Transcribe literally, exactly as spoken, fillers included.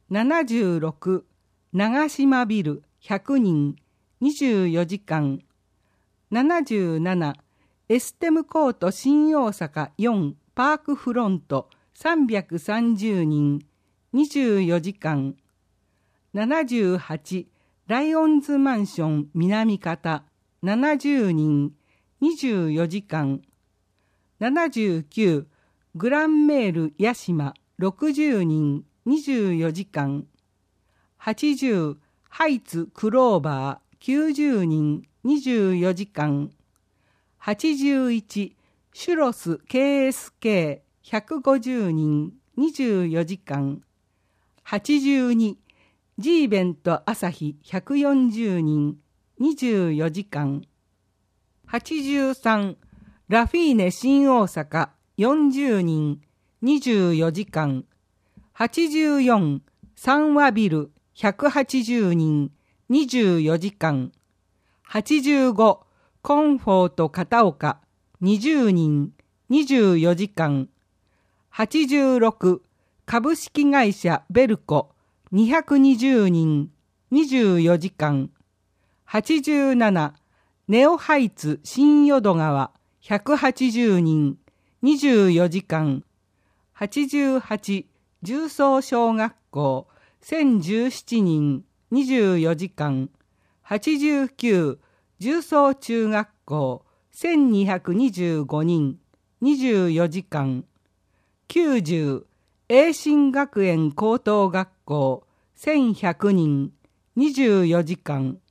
ななじゅうろく長島ビルひゃくにんにじゅうよじかん。ななじゅうななエステムコート新大阪よんパークフロントさんびゃくさんじゅうにんにじゅうよじかん。ななじゅうはちライオンズマンション南方ななじゅうにんにじゅうよじかん。ななじゅうきゅうグランメール八島ろくじゅうにんにじゅうよじかん。はちじゅうハイツクローバーきゅうじゅうにんにじゅうよじかん。はちじゅういちシュロス ケーエスケーひゃくごじゅうにんにじゅうよじかん。はちじゅうにジーベント朝日ひゃくよんじゅうにんにじゅうよじかん。はちじゅうさんラフィーネ新大阪よんじゅうにんにじゅうよじかん。はちじゅうよん三和ビルひゃくはちじゅうにんにじゅうよじかん。はちじゅうごコンフォート片岡にじゅうにんにじゅうよじかん。はちじゅうろく株式会社ベルコにひゃくにじゅうにんにじゅうよじかん。はちじゅうななネオハイツ新淀川ひゃくはちじゅうにんにじゅうよじかん。はちじゅうはち重曹小学校せんじゅうななにんにじゅうよじかん。はちじゅうきゅう重曹中学校せんにひゃくにじゅうごにんにじゅうよじかん。きゅうじゅう栄新学園高等学校せんひゃくにんにじゅうよじかん。